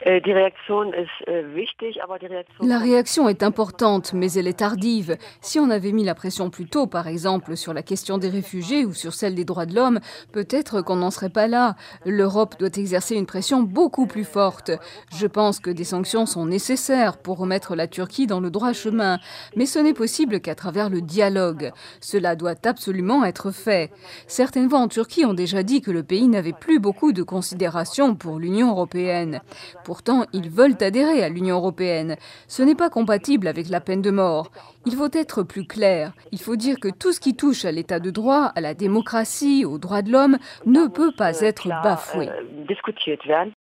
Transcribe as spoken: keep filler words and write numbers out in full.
La réaction est importante, mais elle est tardive. Si on avait mis la pression plus tôt, par exemple, sur la question des réfugiés ou sur celle des droits de l'homme, peut-être qu'on n'en serait pas là. L'Europe doit exercer une pression beaucoup plus forte. Je pense que des sanctions sont nécessaires pour remettre la Turquie dans le droit chemin. Mais ce n'est possible qu'à travers le dialogue. Cela doit absolument être fait. Certaines voix en Turquie ont déjà dit que le pays n'avait plus beaucoup de considération pour l'Union européenne. Pourtant, ils veulent adhérer à l'Union européenne. Ce n'est pas compatible avec la peine de mort. Il faut être plus clair. Il faut dire que tout ce qui touche à l'état de droit, à la démocratie, aux droits de l'homme, ne peut pas être bafoué.